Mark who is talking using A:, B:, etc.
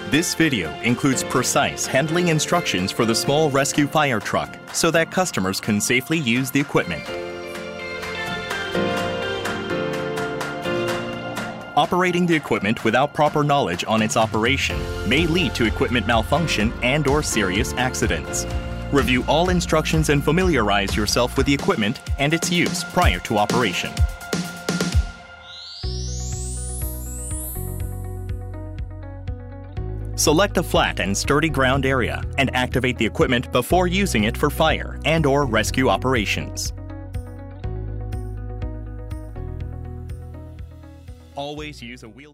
A: This video includes precise handling instructions for the small rescue fire truck so that customers can safely use the equipment. Operating the equipment without proper knowledge on its operation may lead to equipment malfunction and/or serious accidents. Review all instructions and familiarize yourself with the equipment and its use prior to operation. Select a flat and sturdy ground area and activate the equipment before using it for fire and/or rescue operations. Always use a wheel.